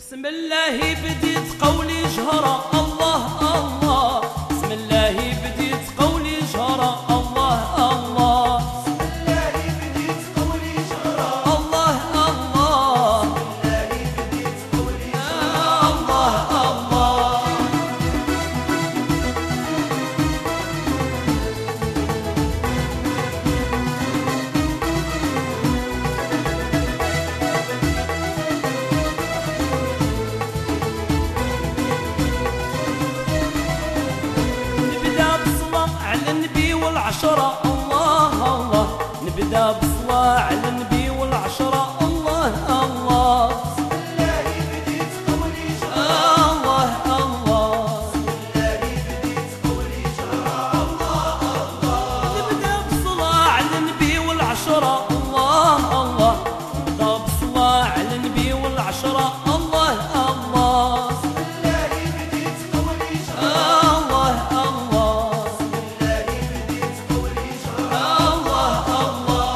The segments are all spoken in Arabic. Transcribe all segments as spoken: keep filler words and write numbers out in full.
بسم الله بديت قولي جهرة الله الله، بسم الله بديت قولي جهرة الله الله، بسم الله بديت قولي جهرة الله الله، بسم الله بديت قولي جهرة الله الله. على النبي والعشرة الله الله، نبدأ بصلاة على النبي والعشرة الله الله، بسم الله بديت قولي جهرة الله الله، بسم الله بديت قولي جهرة الله الله، نبدأ بصلاة على النبي والعشرة الله الله، نبدأ بصلاة على النبي والعشرة الله الله، بسم الله بديت قولي جهرة الله الله، قولي جهرة الله الله.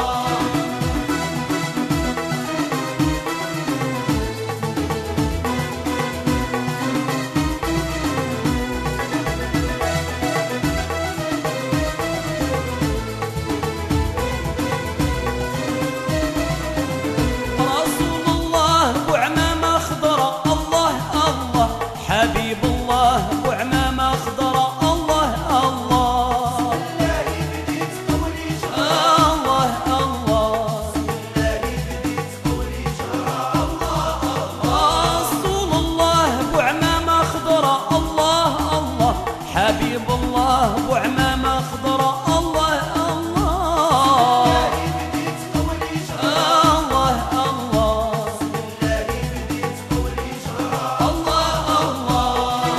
رسول الله ابو عمامة خضرة الله الله، حبيب الله ابو عمامة خضرة الله الله، بسم الله بديت قولي جهرة الله الله، بسم الله بديت قولي جهرة الله الله، رسول الله ابو عمامة خضرة الله الله، حبيب الله ابو عمامة خضرة الله الله، بديت قولي جهرة الله الله، بديت قولي جهرة الله الله.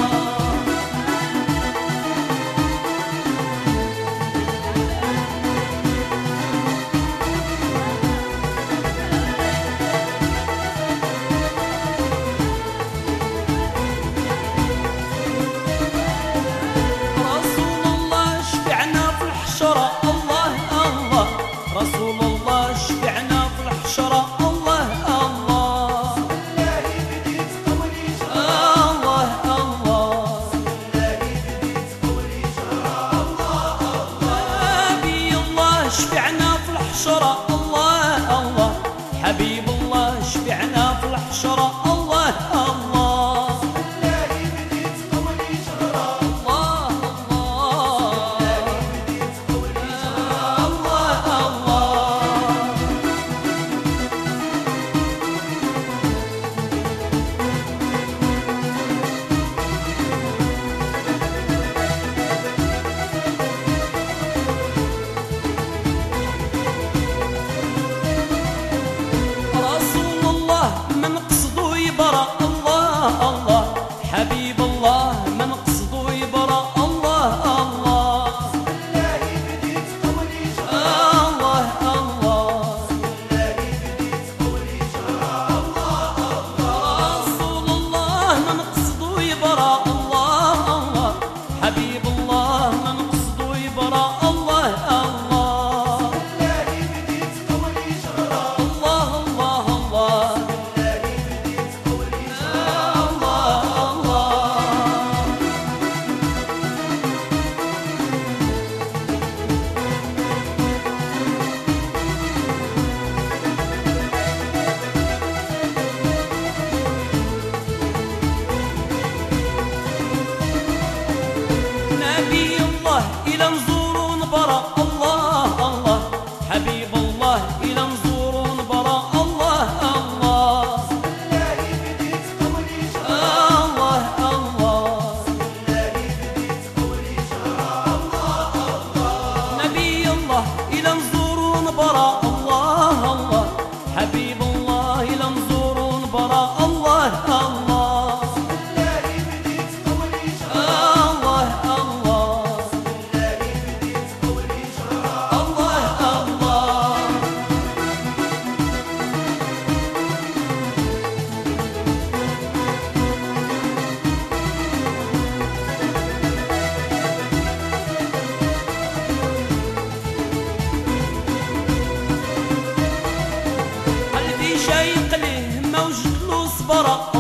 رسول الله شفعنا في الحشرة الله الله، رسول الله شفعنا في الحشرة الله الله، الله بديت قولي جهرة الله الله، بديت قولي جهرة الله نبي الله شفعنا في الحشرة الله الله، حبيب الله شفعنا في الحشرة الله الله، الله بديت قولي جهرة الله الله، بديت قولي جهرة الله الله. رسول الله من قصده يبرأ الله الله، حبيب الله من قصده يبرأ الله الله، الله بديت قولي جهرة الله الله، بديت قولي جهرة الله رسول الله من قصده يبرأ الله الله، حبيب الله من قصده يبرأ الله الله، الله بديت قولي جهرة الله الله الله، بديت قولي جهرة الله الله. نبي الله إلى نزور ونبرأ الله الله، حبيب الله إلى نزور ونبرأ الله الله، الله بديت قولي جهرة الله الله، بديت قولي جهرة الله نبي الله إلى نزور ونبرأ الله الله، حبيب الله إلى نزور ونبرأ الله الله، الله بديت قولي جهرة الله الله، بديت قولي جهرة الله الله. قلبي شايق له موجة له صبرة